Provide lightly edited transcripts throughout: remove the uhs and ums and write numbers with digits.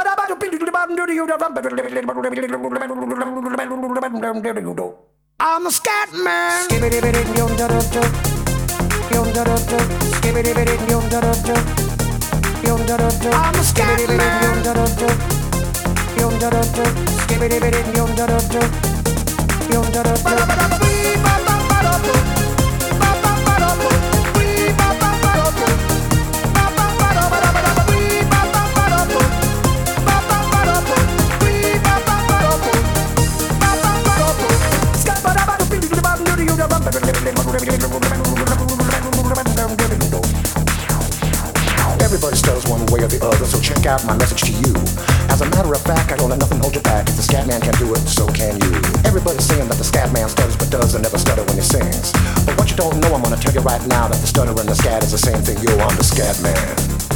I'm a scat man. I'm a scat Everybody stutters one way or the other, so check out my message to you. As a matter of fact, I don't let nothing hold you back. If the scat man can do it, so can you. Everybody's saying that the scat man stutters but does and never stutter when he sings. But what you don't know, I'm gonna tell you right now, that the stutter and the scat is the same thing. Yo, I'm the scat man.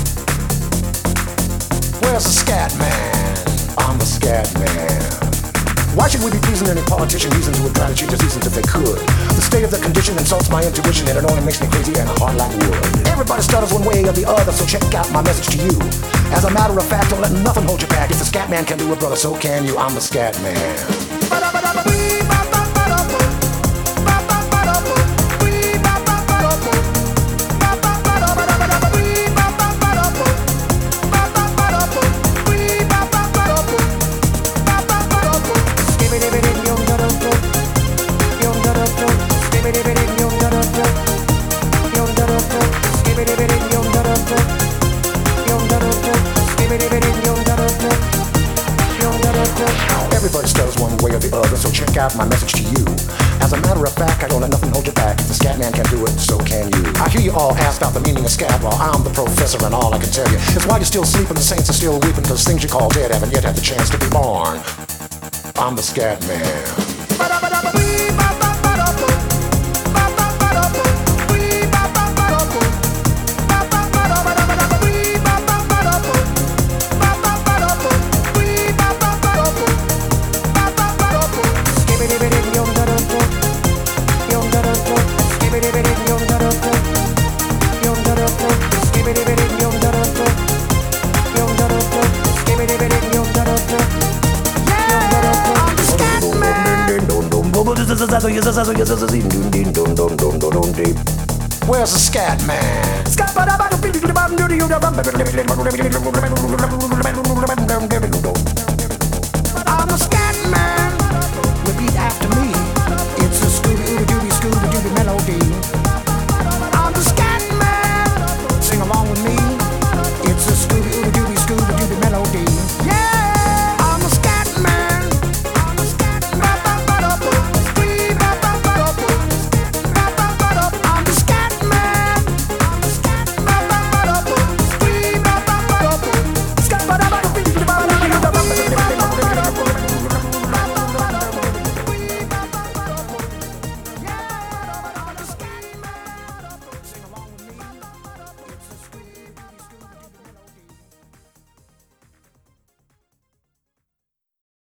Where's the scat man? I'm the scat man. Why should we be pleasing any politician reason who would try to change the seasons if they could? The state of the condition insults my intuition, and it only makes me crazy and hard like wood. Everybody stutters one way or the other, so check out my message to you. As a matter of fact, don't let nothing hold you back. If the scat man can do it, brother, so can you. I'm the scat man. Everybody stutters one way or the other, so check out my message to you. As a matter of fact, I don't let nothing hold you back. If the scat man can do it, so can you. I hear you all ask about the meaning of scat. Well, I'm the professor, and all I can tell you is why you're still sleeping, the saints are still weeping, because things you call dead haven't yet had the chance to be born. I'm the scat man. Where's the scat man?